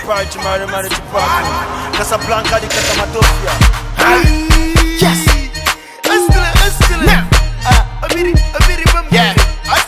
Party, Mari Chipaku. Casablanca, the Catamatopia. Yes. Yeah.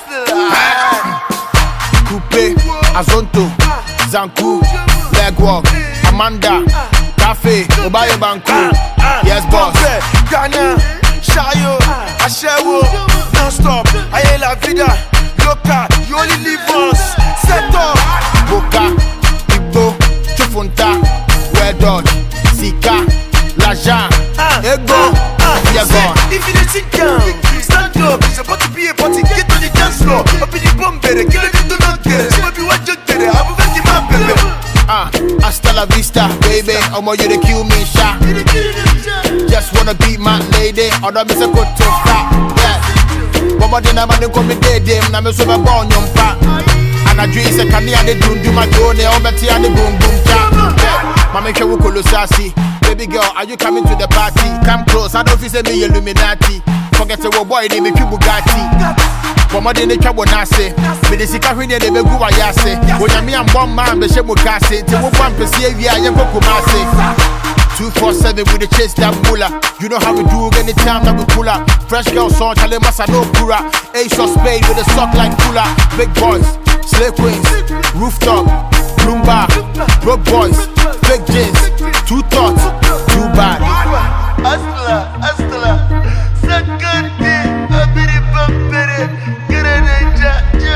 Coupe, Azonto, Zanku, Legwalk, Amanda, Cafe, Obaye Banku. Yes, boss. Ghana, Shayo, Ashewo, non-stop. Aye la vida, loca, you only live once. Set up. Boca, Igbo, Chofunta, Wedon, Sika, Lajan, Ego, you're gone. If you didn't sit down, stand up. It's about to be a party. Get on the dance floor. Up in the bomb, better. Kill it, do not get it. Maybe what you did it. I'm a man, baby. Hasta la vista, baby. Omo, you the kill me, sha. Just wanna beat my lady. Other miss a good to stop. Yeah. One more than I'm gonna come in day, I'm a super born young pa. And I dream say, can I do my drone? I'm better than the boom boom cha. Mama, can we call you sassy? Baby girl, are you coming to the party? Come close, I don't feel say me Illuminati. Forget the boy, they make you Bugatti. One more than the trouble, Nasi. Me the Sika Hini, they make you Ayase. When I'm me and one man, the Shemu Kasi. Till we want to see if I am Kumasi. 247 with the chase that bulla. You know how we do anytime that we pull up. Fresh girl song, tell them massa no pura. Ace or spade with a sock like cooler. Big boys, slave queens, rooftop, Bloomba, broke boys, fake jeans, two thoughts, too bad. Hustler, second day, I be the bumpy, get a ninja,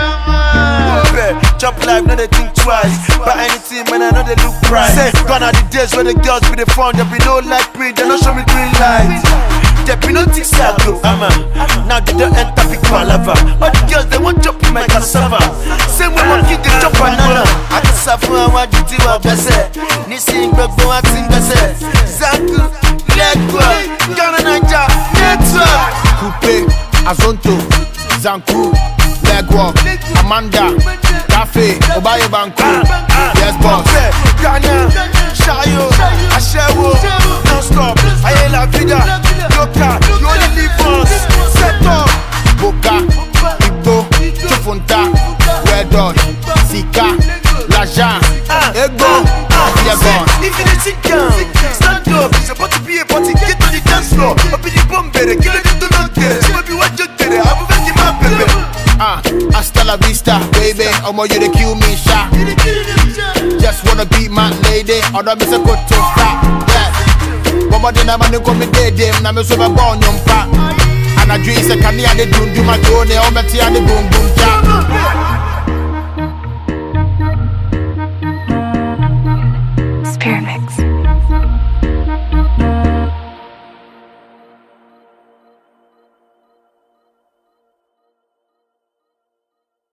chop life, not they think twice. But anything, man, I know they look price. Say, gone are the days where the girls be the phone, there be no light green, they don't show me green light. There be no things I go, now they don't enter big palava. But the girls, they want chop in my cassava. Same way my kid, they chop banana. I can suffer, I want you to have a set. Nissin, Gbogbo, I think I said. Zanku, Legwa, Ghana, Niger, Network. Coupe, Azonto, Zanku, Legwalk, Amanda, Cafe, Obaye Banku. Yes, boss. Ghana, Shayo, Ashewo, non-stop. Aye la vida, loca, you only live once. Set up. Boca, Igbo, Chofunta, Wedon, Sika, Lajan, Ego, you're gone. If you didn't sit down, stand up. It's about to be a party. Get on the dance floor. Up in the bomb, better. Kill it, do not get it. Maybe what you did it. I'm a man, baby. Hasta la vista, baby. Omo, you the kill me, sha. Just wanna beat my lady. Other miss a good to stop. Yeah. One more than I'm gonna come in day, I'm a super born young pa. And I dream say, can I do my drone? I'm better than the boom boom cha.